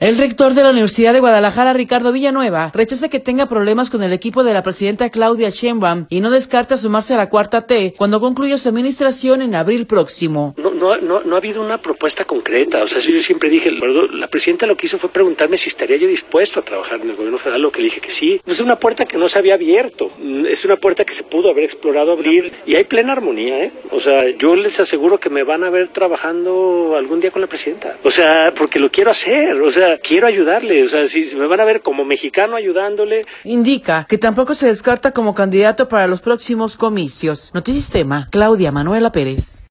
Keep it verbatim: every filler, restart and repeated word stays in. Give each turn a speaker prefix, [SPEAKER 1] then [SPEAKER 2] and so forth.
[SPEAKER 1] El rector de la Universidad de Guadalajara, Ricardo Villanueva, rechaza que tenga problemas con el equipo de la presidenta Claudia Sheinbaum y no descarta sumarse a la cuarta T cuando concluya su administración en abril próximo.
[SPEAKER 2] No, no, no, no ha habido una propuesta concreta. O sea, yo siempre dije, la presidenta lo que hizo fue preguntarme si estaría yo dispuesto a trabajar en el gobierno federal, lo que le dije que sí. Es una puerta que no se había abierto, es una puerta que se pudo haber explorado abrir y hay plena armonía, ¿eh? O sea, yo les aseguro que me van a ver trabajando algún día con la presidenta. O sea, porque lo quiero hacer, o sea, quiero ayudarle, o sea, si, si me van a ver como mexicano ayudándole.
[SPEAKER 1] Indica que tampoco se descarta como candidato para los próximos comicios. Notisistema, Claudia Manuela Pérez.